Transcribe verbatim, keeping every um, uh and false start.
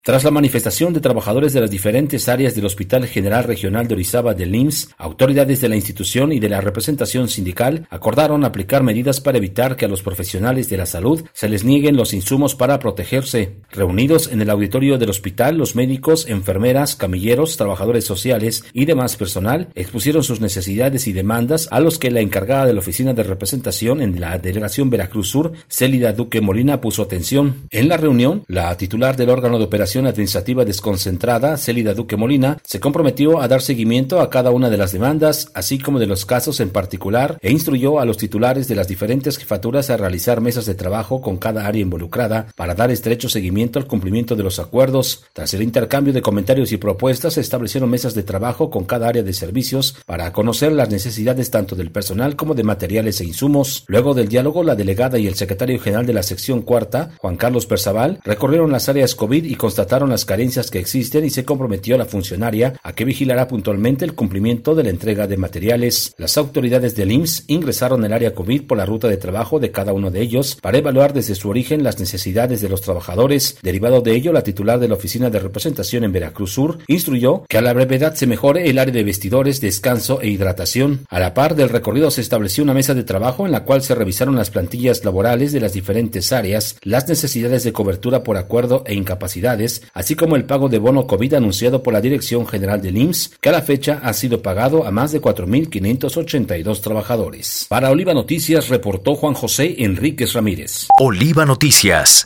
Tras la manifestación de trabajadores de las diferentes áreas del Hospital General Regional de Orizaba del I M S S, autoridades de la institución y de la representación sindical acordaron aplicar medidas para evitar que a los profesionales de la salud se les nieguen los insumos para protegerse. Reunidos en el auditorio del hospital, los médicos, enfermeras, camilleros, trabajadores sociales y demás personal expusieron sus necesidades y demandas, a los que la encargada de la oficina de representación en la delegación Veracruz Sur, Célida Duque Molina, puso atención. En la reunión, la titular del órgano de operación administrativa desconcentrada, Célida Duque Molina, se comprometió a dar seguimiento a cada una de las demandas, así como de los casos en particular, e instruyó a los titulares de las diferentes jefaturas a realizar mesas de trabajo con cada área involucrada para dar estrecho seguimiento al cumplimiento de los acuerdos. Tras el intercambio de comentarios y propuestas, se establecieron mesas de trabajo con cada área de servicios para conocer las necesidades tanto del personal como de materiales e insumos. Luego del diálogo, la delegada y el secretario general de la sección cuarta, Juan Carlos Perzaval, recorrieron las áreas COVID y constataron las carencias que existen, y se comprometió a la funcionaria a que vigilará puntualmente el cumplimiento de la entrega de materiales. Las autoridades del I M S S ingresaron al área COVID por la ruta de trabajo de cada uno de ellos para evaluar desde su origen las necesidades de los trabajadores. Derivado de ello, la titular de la oficina de representación en Veracruz Sur instruyó que a la brevedad se mejore el área de vestidores, descanso e hidratación. A la par del recorrido, se estableció una mesa de trabajo en la cual se revisaron las plantillas laborales de las diferentes áreas, las necesidades de cobertura por acuerdo e incapacidades, así como el pago de bono COVID anunciado por la Dirección General del I M S S, que a la fecha ha sido pagado a más de cuatro mil quinientos ochenta y dos trabajadores. Para Oliva Noticias reportó Juan José Enríquez Ramírez. Oliva Noticias.